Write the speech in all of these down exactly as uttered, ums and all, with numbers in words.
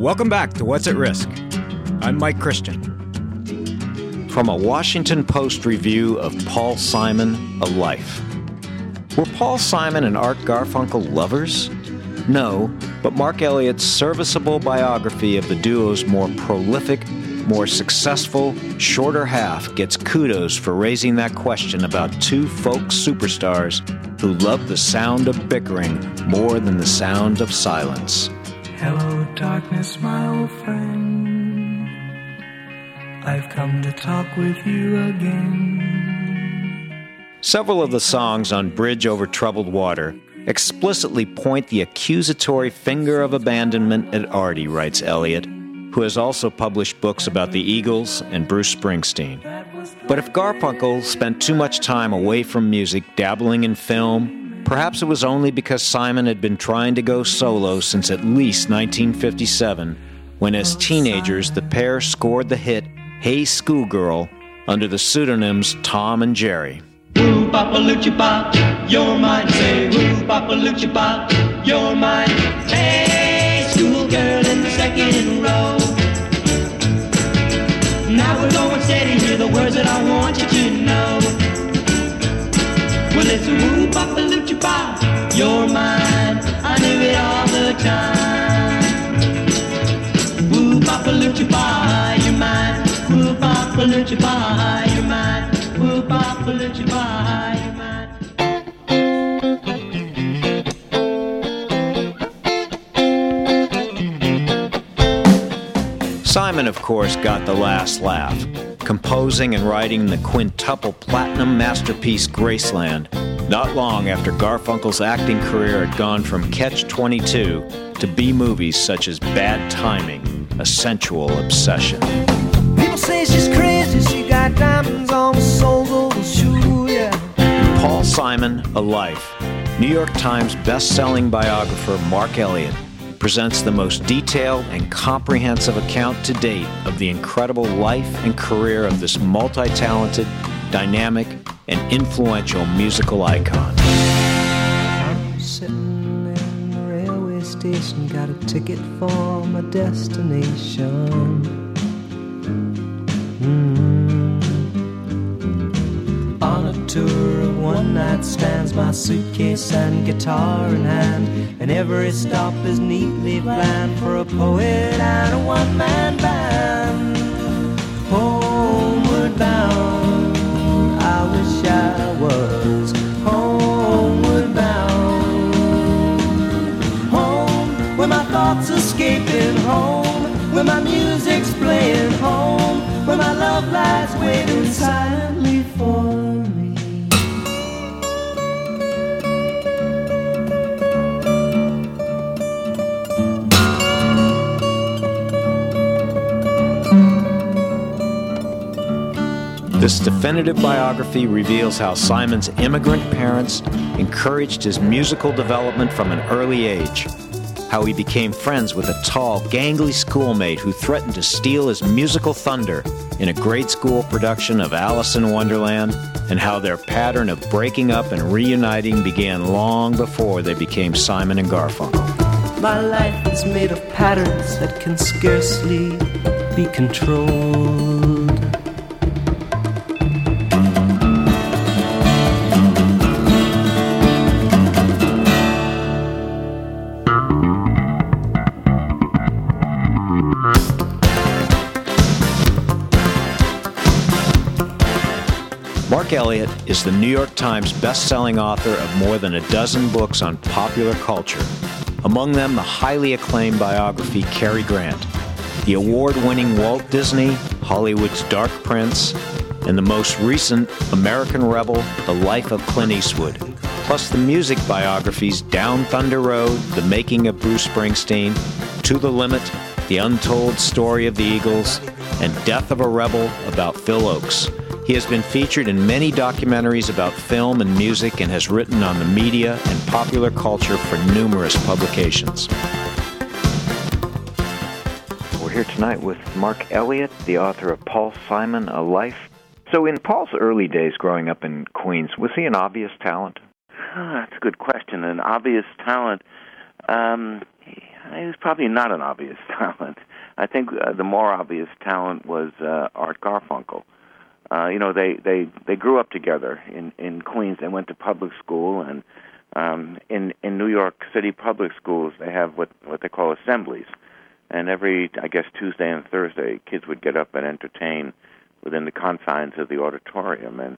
Welcome back to What's at Risk. I'm Mike Christian. From a Washington Post review of Paul Simon, A Life. Were Paul Simon and Art Garfunkel lovers? No, but Mark Elliott's serviceable biography of the duo's more prolific, more successful, shorter half gets kudos for raising that question about two folk superstars who love the sound of bickering more than the sound of silence. Hello, darkness, my old friend. I've come to talk with you again. Several of the songs on Bridge Over Troubled Water explicitly point the accusatory finger of abandonment at Artie, writes Elliott, who has also published books about the Eagles and Bruce Springsteen. But if Garfunkel spent too much time away from music, dabbling in film, perhaps it was only because Simon had been trying to go solo since at least nineteen fifty-seven, when as teenagers the pair scored the hit Hey Schoolgirl under the pseudonyms Tom and Jerry. Woo, Papa Lucha Pop, you're mine. Say, woo, Papa Lucha Pop, you're mine. Hey, schoolgirl in the second row. Now we're going steady, hear the words that I want you to know. Well, it's woo, Papa Lucha Pop, you're mine. I knew it all the time. Woo, Papa Lucha Pop, you're mine. Woo, Papa Lucha Pop, you're mine. Woo, Papa Lucha Pop, you're mine. Simon, of course, got the last laugh, composing and writing the quintuple platinum masterpiece Graceland, not long after Garfunkel's acting career had gone from Catch twenty-two to B-movies such as Bad Timing, A Sensual Obsession. People say she's crazy, she got diamonds on the soles of her shoe, yeah. Paul Simon, A Life. New York Times best-selling biographer Mark Elliott presents the most detailed and comprehensive account to date of the incredible life and career of this multi-talented, dynamic, and influential musical icon. I'm sitting in the railway station, got a ticket for my destination. Mm-hmm. On a tour of one-night stands, my suitcase and guitar in hand, and every stop is neatly planned for a poet and a one-man band. Homeward bound, I wish I was homeward bound. Home, where my thoughts escaping, home, where my music's playing, home, where my love lies waiting silently for me. This definitive biography reveals how Simon's immigrant parents encouraged his musical development from an early age, how he became friends with a tall, gangly schoolmate who threatened to steal his musical thunder in a grade school production of Alice in Wonderland, and how their pattern of breaking up and reuniting began long before they became Simon and Garfunkel. My life is made of patterns that can scarcely be controlled. Mark Elliott is the New York Times best-selling author of more than a dozen books on popular culture, among them the highly acclaimed biography Cary Grant, the award-winning Walt Disney, Hollywood's Dark Prince, and the most recent American Rebel, The Life of Clint Eastwood, plus the music biographies Down Thunder Road, The Making of Bruce Springsteen, To the Limit, The Untold Story of the Eagles, and Death of a Rebel about Phil Ochs. He has been featured in many documentaries about film and music and has written on the media and popular culture for numerous publications. We're here tonight with Mark Elliott, the author of Paul Simon, A Life. So in Paul's early days growing up in Queens, was he an obvious talent? Ah, that's a good question. An obvious talent. Um, he was probably not an obvious talent. I think uh, the more obvious talent was uh, Art Garfunkel. Uh, you know, they, they, they grew up together in, in Queens. They went to public school, and um, in in New York City public schools, they have what, what they call assemblies. And every, I guess, Tuesday and Thursday, kids would get up and entertain within the confines of the auditorium. And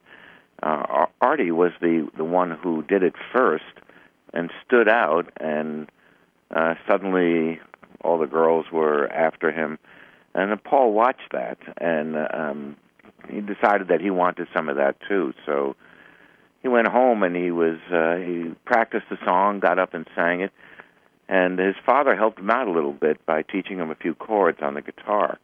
uh, Artie was the, the one who did it first and stood out, and uh, suddenly all the girls were after him. And uh, Paul watched that, and um, he decided that he wanted some of that too. So he went home and he was uh, he practiced the song, got up and sang it. And his father helped him out a little bit by teaching him a few chords on the guitar.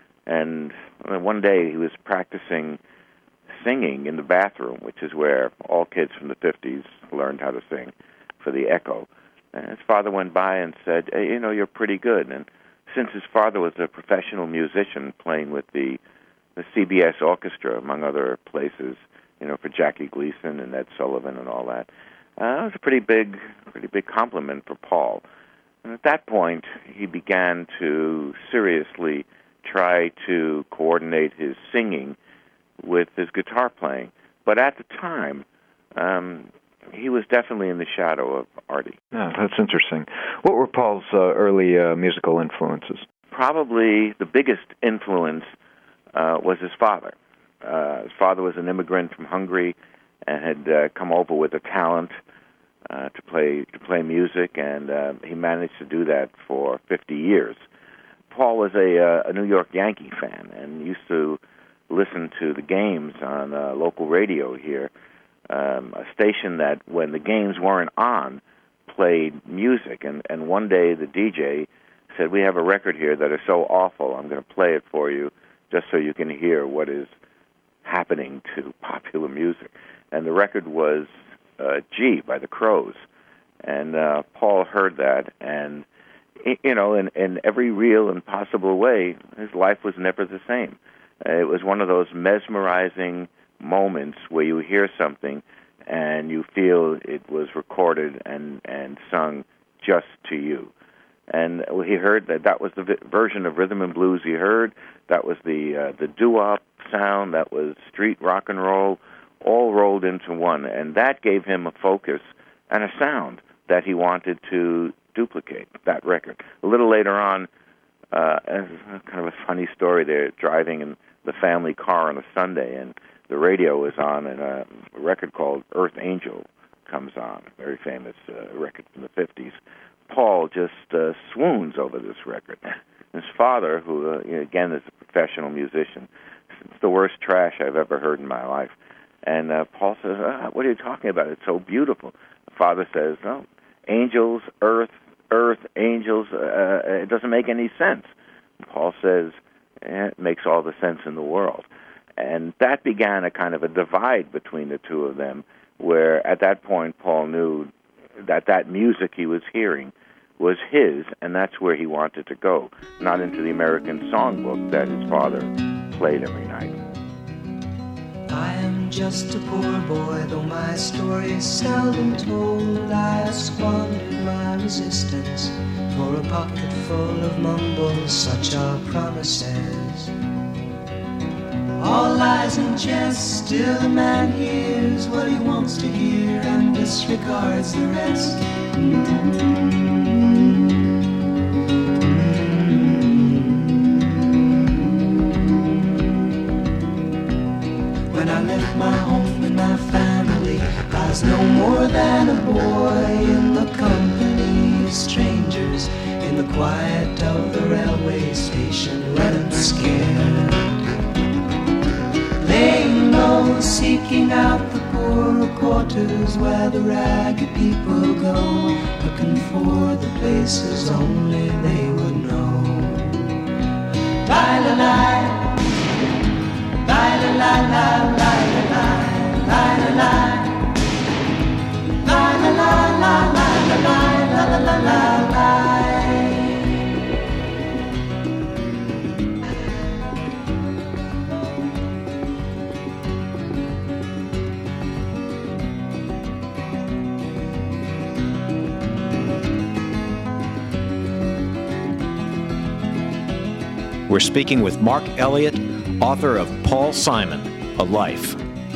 And one day he was practicing singing in the bathroom, which is where all kids from the fifties learned how to sing for the Echo. And his father went by and said, hey, you know, you're pretty good. And since his father was a professional musician playing with the, the C B S Orchestra, among other places, you know, for Jackie Gleason and Ed Sullivan and all that, Uh, it was a pretty big, pretty big compliment for Paul. And at that point, he began to seriously try to coordinate his singing with his guitar playing. But at the time, um, he was definitely in the shadow of Artie. Yeah, that's interesting. What were Paul's uh, early uh, musical influences? Probably the biggest influence uh, was his father. Uh, his father was an immigrant from Hungary and had uh, come over with a talent uh, to play to play music, and uh, he managed to do that for fifty years. Paul was a, uh, a New York Yankee fan and used to listen to the games on uh, local radio here, um, a station that, when the games weren't on, played music. And, and one day the D J said, we have a record here that is so awful, I'm going to play it for you just so you can hear what is happening to popular music. And the record was uh, G by the Crows. And uh, Paul heard that, and, you know, in, in every real and possible way, his life was never the same. Uh, it was one of those mesmerizing moments where you hear something and you feel it was recorded and, and sung just to you. And he heard that that was the vi- version of rhythm and blues he heard. That was the uh, the doo-wop sound. That was street rock and roll, all rolled into one. And that gave him a focus and a sound that he wanted to duplicate, that record. A little later on, uh, kind of a funny story, they're driving in the family car on a Sunday, and the radio is on, and a record called Earth Angel comes on, a very famous uh, record from the fifties. Paul just uh, swoons over this record. His father, who, uh, again, is a professional musician, it's the worst trash I've ever heard in my life. And uh, Paul says, ah, what are you talking about? It's so beautiful. The father says, no, angels, earth, earth, angels, uh, it doesn't make any sense. And Paul says, eh, it makes all the sense in the world. And that began a kind of a divide between the two of them, where at that point Paul knew that that music he was hearing was his, and that's where he wanted to go, not into the American songbook that his father played every night. I am just a poor boy, though my story is seldom told. I have squandered my resistance for a pocket full of mumbles, such are promises. All lies and jest, still a man hears what he wants to hear and disregards the rest. Mm-hmm. When I left my home and my family, I was no more than a boy in the company of strangers, in the quiet of the railway station, running scared. Laying low, seeking out the poorer quarters where the ragged people go, looking for the places only they would know. Lie-la-lie, lie-la-lie, lie-la-lie, lie-la-lie, lie-la-lie, lie-la-lie, lie-la-lie. We're speaking with Mark Elliott, author of Paul Simon, A Life.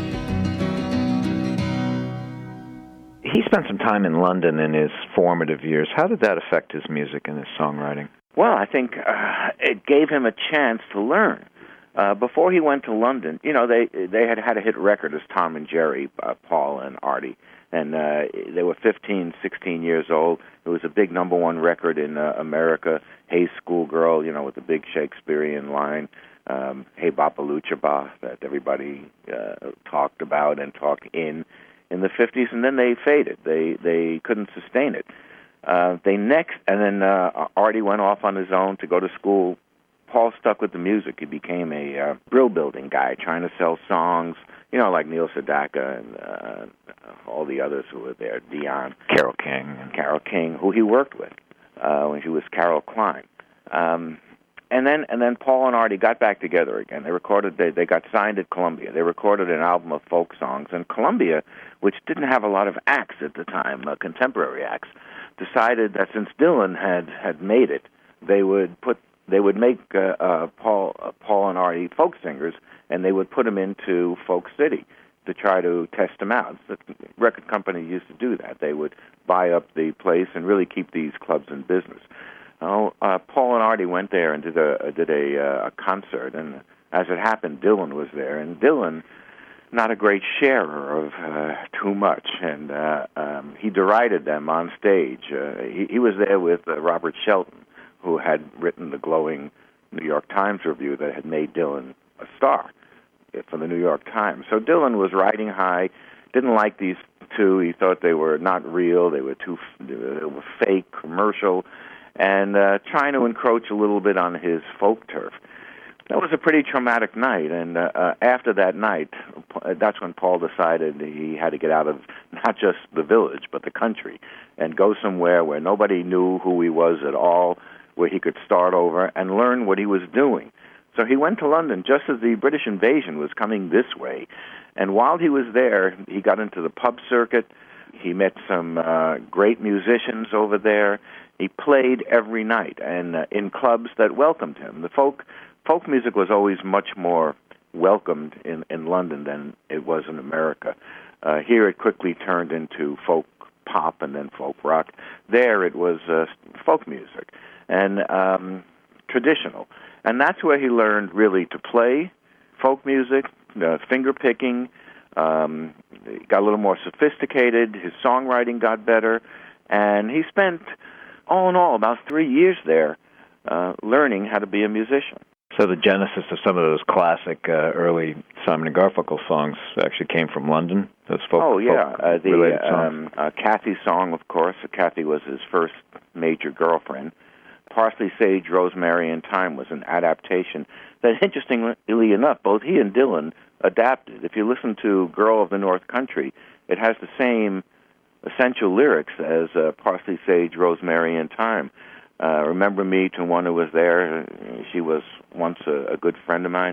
He spent some time in London in his formative years. How did that affect his music and his songwriting? Well, I think uh, it gave him a chance to learn. Uh, before he went to London, you know, they they had had a hit record as Tom and Jerry, uh, Paul and Artie, and uh, they were fifteen, sixteen years old. It was a big number one record in uh, America. Hey, Schoolgirl, you know, with the big Shakespearean line, um, Hey, Bapalucha Ba, that everybody uh, talked about and talked in in the fifties, and then they faded. They they couldn't sustain it. Uh, they next, and then uh, Artie went off on his own to go to school. Paul stuck with the music. He became a uh, brill building guy, trying to sell songs, you know, like Neil Sedaka and uh, all the others who were there, Dion. Carole King. And Carole King, who he worked with uh, when she was Carole Klein. Um, and then and then Paul and Artie got back together again. They recorded, they, they got signed at Columbia. They recorded an album of folk songs. And Columbia, which didn't have a lot of acts at the time, uh, contemporary acts, decided that since Dylan had, had made it, they would put They would make uh, uh, Paul, uh, Paul and Artie folk singers, and they would put them into Folk City to try to test them out. The record company used to do that. They would buy up the place and really keep these clubs in business. Oh, uh, Paul and Artie went there and did a did a, uh, a concert, and as it happened, Dylan was there, and Dylan, not a great sharer of uh, too much, and uh, um, he derided them on stage. Uh, he, he was there with uh, Robert Shelton, who had written the glowing New York Times review that had made Dylan a star for the New York Times. So Dylan was riding high, didn't like these two. He thought they were not real, they were too they were fake, commercial, and uh, trying to encroach a little bit on his folk turf. That was a pretty traumatic night, and uh, uh, after that night, that's when Paul decided he had to get out of not just the village, but the country, and go somewhere where nobody knew who he was at all, where he could start over and learn what he was doing. So he went to London just as the British invasion was coming this way, and while he was there, he got into the pub circuit. He met some uh, great musicians over there. He played every night, and uh, in clubs that welcomed him. The folk folk music was always much more welcomed in, in London than it was in America. Uh, here it quickly turned into folk pop and then folk rock. There it was uh, folk music and um, traditional. And that's where he learned really to play folk music, uh, finger picking, um, got a little more sophisticated, his songwriting got better, and he spent, all in all, about three years there uh, learning how to be a musician. So the genesis of some of those classic uh, early Simon and Garfunkel songs actually came from London? Those folk, oh, yeah. folk uh, the related songs? um, uh, Kathy song, of course. Kathy was his first major girlfriend. Parsley, Sage, Rosemary, and Thyme was an adaptation that, interestingly enough, both he and Dylan adapted. If you listen to Girl of the North Country, it has the same essential lyrics as uh, Parsley, Sage, Rosemary, and Thyme. Uh, remember me to one who was there. She was once a, a good friend of mine.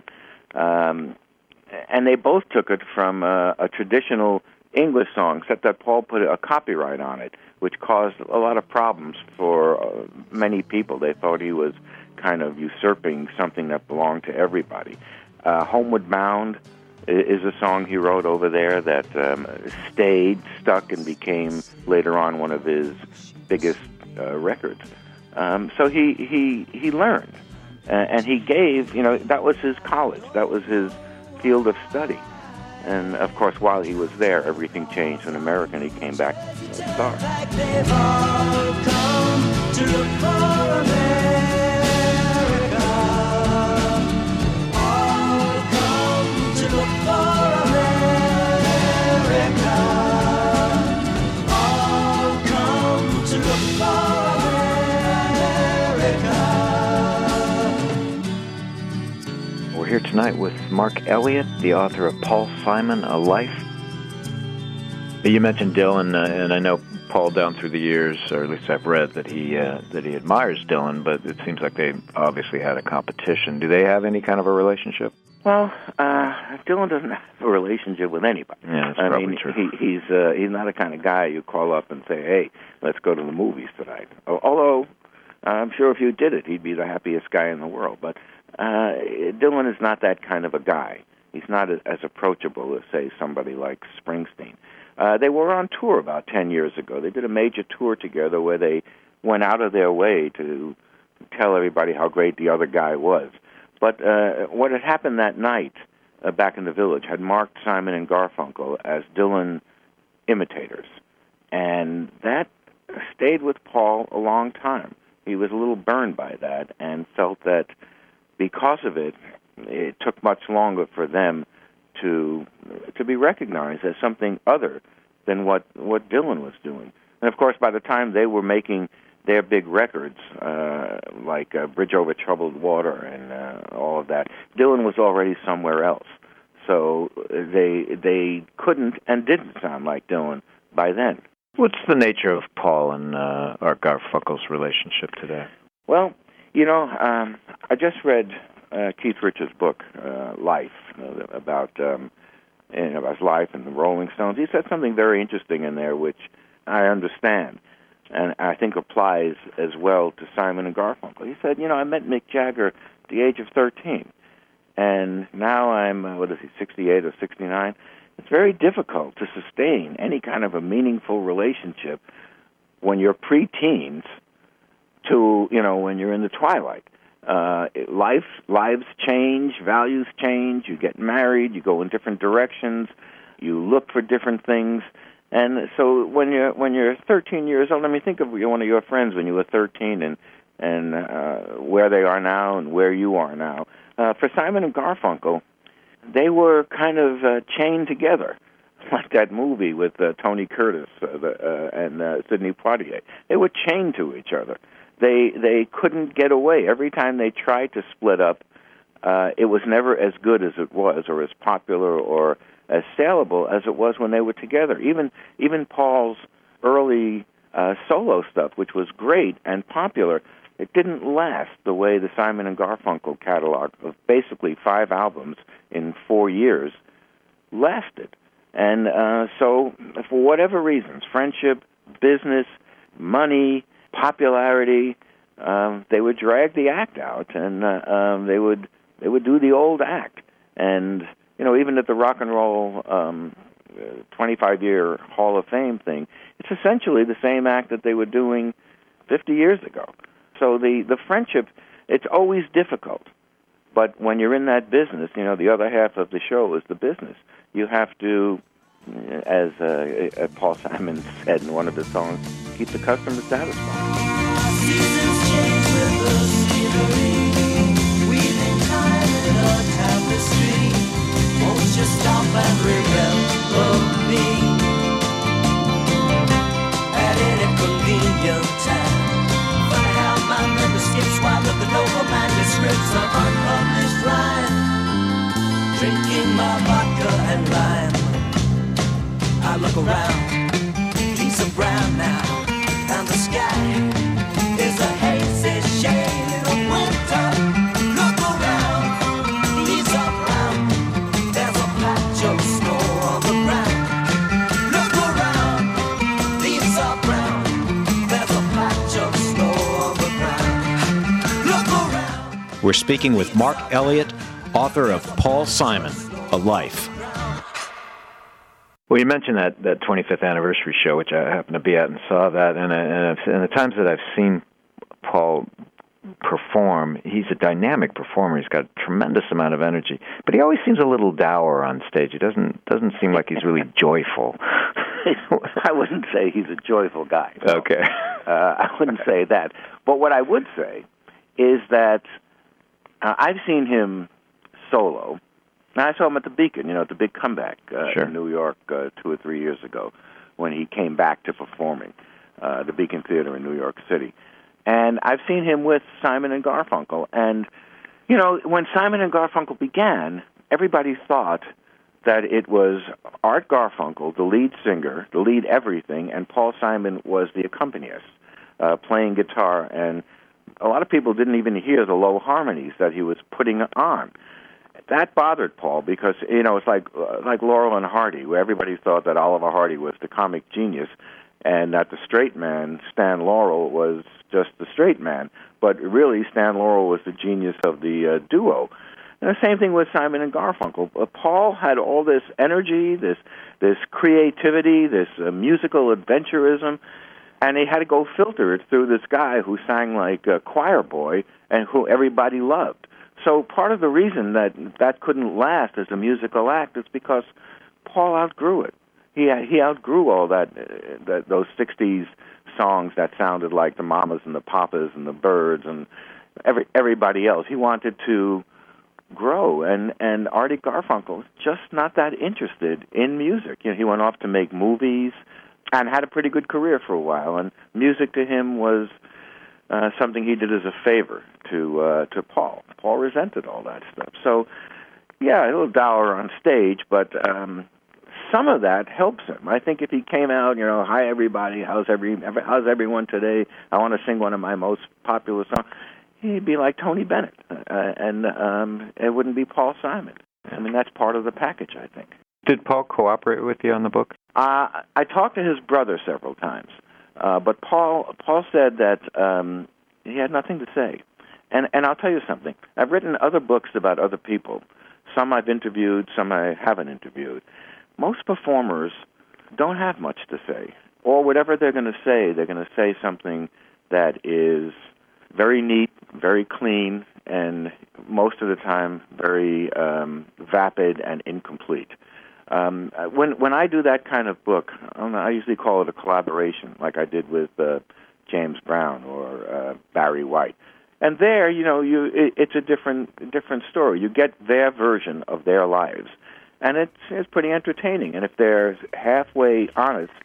Um, and they both took it from uh, a traditional English song, except that Paul put a copyright on it, which caused a lot of problems for uh, many people. They thought he was kind of usurping something that belonged to everybody. Uh, Homeward Bound is a song he wrote over there that um, stayed, stuck, and became later on one of his biggest uh, records. Um, so he, he, he learned, uh, and he gave, you know, that was his college. That was his field of study. And, of course, while he was there, everything changed in America, and he came back a star. They've all come to look for America. All come to look for America. All come to look for America. We're here tonight with Mark Elliott, the author of Paul Simon, A Life. You mentioned Dylan, uh, and I know Paul down through the years, or at least I've read that he uh, that he admires Dylan, but it seems like they obviously had a competition. Do they have any kind of a relationship? Well, uh, Dylan doesn't have a relationship with anybody. Yeah, that's I probably mean, true. He, he's uh, he's not the kind of guy you call up and say, "Hey, let's go to the movies tonight." Although I'm sure if you did it, he'd be the happiest guy in the world. But uh, Dylan is not that kind of a guy. He's not as approachable as, say, somebody like Springsteen. Uh, they were on tour about ten years ago. They did a major tour together where they went out of their way to tell everybody how great the other guy was. But uh, what had happened that night uh, back in the Village had marked Simon and Garfunkel as Dylan imitators. And that stayed with Paul a long time. He was a little burned by that and felt that because of it, it took much longer for them to to be recognized as something other than what, what Dylan was doing. And, of course, by the time they were making their big records, uh, like uh, Bridge Over Troubled Water and uh, all of that, Dylan was already somewhere else. So they they couldn't and didn't sound like Dylan by then. What's the nature of Paul and uh, Art Garfunkel's relationship today? Well, you know, um, I just read uh, Keith Richards' book, uh, Life, uh, about um, you know, about his life and the Rolling Stones. He said something very interesting in there, which I understand, and I think applies as well to Simon and Garfunkel. He said, you know, I met Mick Jagger at the age of thirteen, and now I'm, uh, what is he, sixty-eight or sixty-nine? It's very difficult to sustain any kind of a meaningful relationship when you're pre-teens to, you know, when you're in the twilight. Uh, life, lives change, values change, you get married, you go in different directions, you look for different things. And so when you're when you're thirteen years old, I mean, think of one of your friends when you were thirteen and and uh, where they are now and where you are now. Uh, for Simon and Garfunkel, they were kind of uh, chained together, like that movie with uh, Tony Curtis uh, the, uh, and uh, Sidney Poitier. They were chained to each other. They they couldn't get away. Every time they tried to split up, uh, it was never as good as it was, or as popular, or as saleable as it was when they were together. Even even Paul's early uh, solo stuff, which was great and popular, it didn't last the way the Simon and Garfunkel catalog of basically five albums in four years lasted. And uh, so, for whatever reasons, friendship, business, money, popularity, um, they would drag the act out, and uh, um, they would they would do the old act. And you know, even at the Rock and Roll um, twenty-five year Hall of Fame thing, it's essentially the same act that they were doing fifty years ago. So the, the friendship, it's always difficult. But when you're in that business, you know, the other half of the show is the business. You have to, as uh, Paul Simon said in one of his songs, keep the customer satisfied. Seasons change with the scenery, weaving time in a tapestry. Won't you stop and remember me at any convenient time? Funny how my memory skips while looking over manuscripts of unpublished rhyme, drinking my vodka and lime. I look around, leaves are brown now, and the sky is a hazy shade of winter. Look around, leaves are brown, there's a patch of snow on the ground. Look around, leaves are brown, there's a patch of snow on the ground. Look around. We're speaking with Mark Elliott, author of Paul Simon, A Life. Well, you mentioned that, that twenty-fifth anniversary show, which I happened to be at and saw that, and, I, and, I've, and the times that I've seen Paul perform, he's a dynamic performer. He's got a tremendous amount of energy, but he always seems a little dour on stage. He doesn't doesn't seem like he's really joyful. I wouldn't say he's a joyful guy. No. Okay. uh, I wouldn't say that. But what I would say is that uh, I've seen him solo. Now, I saw him at the Beacon, you know, at the big comeback uh, sure. in New York uh, two or three years ago when he came back to performing, uh, the Beacon Theater in New York City. And I've seen him with Simon and Garfunkel. And, you know, when Simon and Garfunkel began, everybody thought that it was Art Garfunkel, the lead singer, the lead everything, and Paul Simon was the accompanist, uh, playing guitar. And a lot of people didn't even hear the low harmonies that he was putting on. that bothered Paul because, you know, it's like uh, like Laurel and Hardy, where everybody thought that Oliver Hardy was the comic genius and that the straight man, Stan Laurel, was just the straight man. But really, Stan Laurel was the genius of the uh, duo. And the same thing with Simon and Garfunkel. Uh, Paul had all this energy, this this creativity, this uh, musical adventurism, and he had to go filter it through this guy who sang like a choir boy and who everybody loved. So part of the reason that that couldn't last as a musical act is because Paul outgrew it. He he outgrew all that, uh, that those sixties songs that sounded like the Mamas and the Papas and the Byrds and every everybody else. He wanted to grow, and and Artie Garfunkel was just not that interested in music. You know, he went off to make movies and had a pretty good career for a while, and music to him was uh, something he did as a favor to uh, to Paul. Paul resented all that stuff. So, yeah, a little dour on stage, but um, some of that helps him. I think if he came out, you know, hi everybody, how's every how's everyone today? I want to sing one of my most popular songs. He'd be like Tony Bennett, uh, and um, it wouldn't be Paul Simon. I mean, that's part of the package, I think. Did Paul cooperate with you on the book? Uh, I talked to his brother several times, uh, but Paul Paul said that um, he had nothing to say. And and I'll tell you something. I've written other books about other people. Some I've interviewed, some I haven't interviewed. Most performers don't have much to say, or whatever they're going to say, they're going to say something that is very neat, very clean, and most of the time very um, vapid and incomplete. Um, when when I do that kind of book, I, don't know, I usually call it a collaboration, like I did with uh, James Brown or uh, Barry White. And there, you know, you it, it's a different different story. You get their version of their lives, and it's it's pretty entertaining. And if they're halfway honest,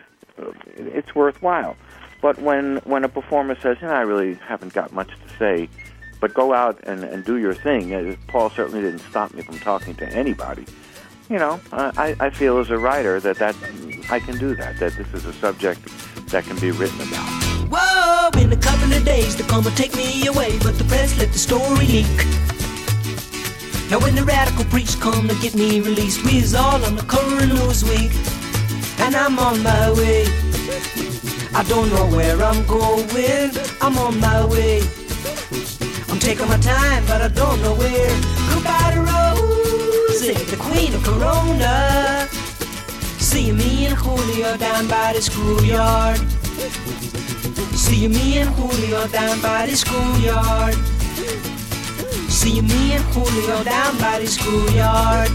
it's worthwhile. But when, when a performer says, you know, I really haven't got much to say, but go out and, and do your thing, uh, Paul certainly didn't stop me from talking to anybody. You know, uh, I, I feel as a writer that, that I can do that, that this is a subject that can be written about. Whoa, in a couple of days they're gonna take me away, but the press let the story leak. Now when the radical preach come to get me released, we's all on the cover of Newsweek, and I'm on my way. I don't know where I'm going, I'm on my way. I'm taking my time, but I don't know where. Goodbye to Rosie, the queen of Corona. See me and Julio down by the schoolyard. See me and Julio down by the schoolyard. See me and Julio down by the schoolyard.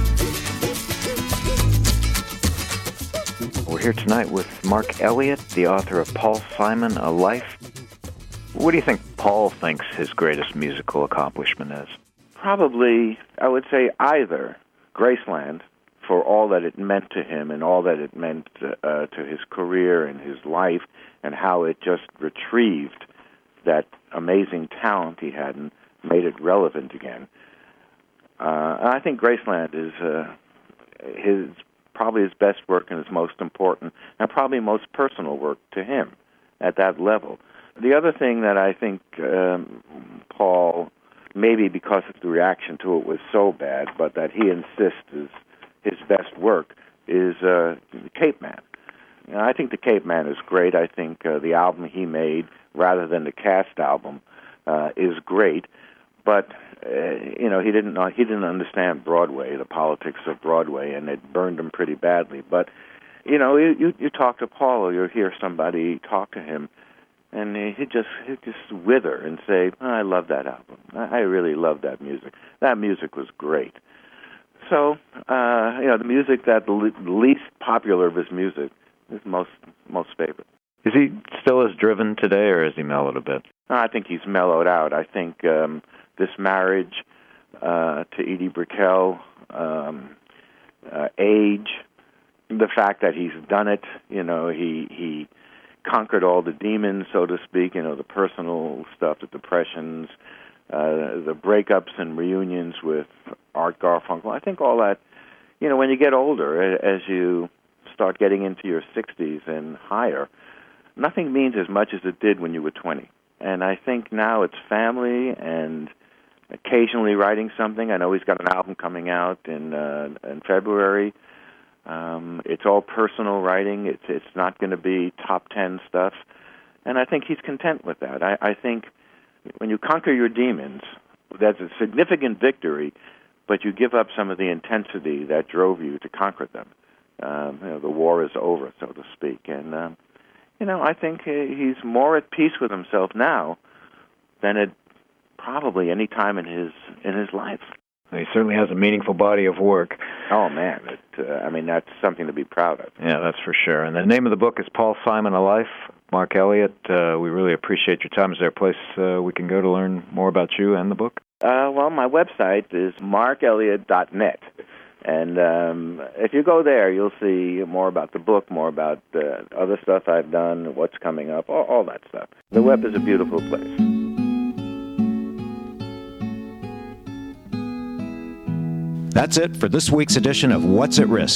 We're here tonight with Mark Elliott, the author of Paul Simon, A Life. What do you think Paul thinks his greatest musical accomplishment is? Probably, I would say either Graceland, for all that it meant to him and all that it meant uh, to his career and his life, and how it just retrieved that amazing talent he had and made it relevant again. Uh, and I think Graceland is uh, his probably his best work and his most important and probably most personal work to him at that level. The other thing that I think um, Paul, maybe because the reaction to it was so bad, but that he insists is his best work, is uh, Cape Man. You know, I think the Cape Man is great. I think uh, the album he made, rather than the cast album, uh, is great. But uh, you know, he didn't know, he didn't understand Broadway, the politics of Broadway, and it burned him pretty badly. But you know, you you, you talk to Paul, or you hear somebody talk to him, and he just he just wither and say, oh, "I love that album. I really love that music. That music was great." So uh, you know, the music that the le- least popular of his music is most most favorite. Is he still as driven today, or has he mellowed a bit? I think he's mellowed out. I think um, this marriage uh, to Edie Brickell, um, uh, age, the fact that he's done it, you know, he he conquered all the demons, so to speak, you know, the personal stuff, the depressions, uh, the breakups and reunions with Art Garfunkel. I think all that, you know, when you get older, as you start getting into your sixties and higher, nothing means as much as it did when you were twenty. And I think now it's family and occasionally writing something. I know he's got an album coming out in uh, in February. Um, it's all personal writing. It's it's not going to be top ten stuff, and I think he's content with that. I, I think when you conquer your demons, that's a significant victory, but you give up some of the intensity that drove you to conquer them. Um, you know, the war is over, so to speak, and um, you know, I think he's more at peace with himself now than at probably any time in his in his life. He certainly has a meaningful body of work. Oh, man. It, uh, I mean, that's something to be proud of. Yeah, that's for sure. And the name of the book is Paul Simon, A Life. Mark Elliott, uh, we really appreciate your time. Is there a place uh, we can go to learn more about you and the book? Uh, well, my website is mark elliott dot net. And um, if you go there, you'll see more about the book, more about uh, other stuff I've done, what's coming up, all, all that stuff. The web is a beautiful place. That's it for this week's edition of What's at Risk.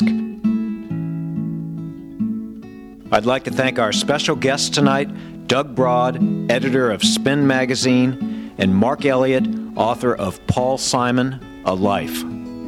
I'd like to thank our special guests tonight, Doug Broad, editor of Spin Magazine, and Mark Elliott, author of Paul Simon, A Life.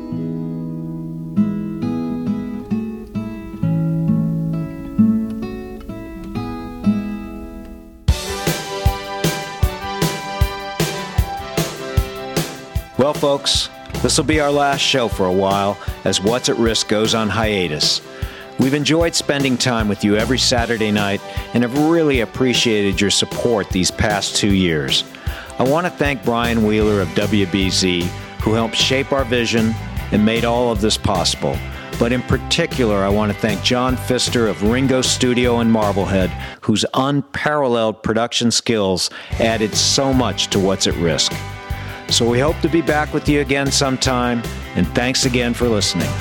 Well, folks, this will be our last show for a while as What's at Risk goes on hiatus. We've enjoyed spending time with you every Saturday night and have really appreciated your support these past two years. I want to thank Brian Wheeler of W B Z, who helped shape our vision and made all of this possible. But in particular, I want to thank John Pfister of Ringo Studio in Marblehead, whose unparalleled production skills added so much to What's at Risk. So we hope to be back with you again sometime, and thanks again for listening.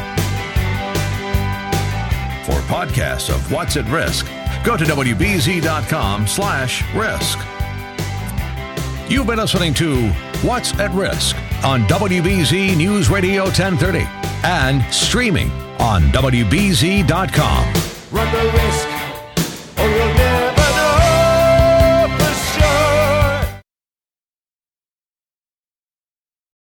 For podcasts of What's at Risk, go to W B Z dot com slash risk. You've been listening to What's at Risk on W B Z News Radio ten thirty and streaming on W B Z dot com. Run the risk.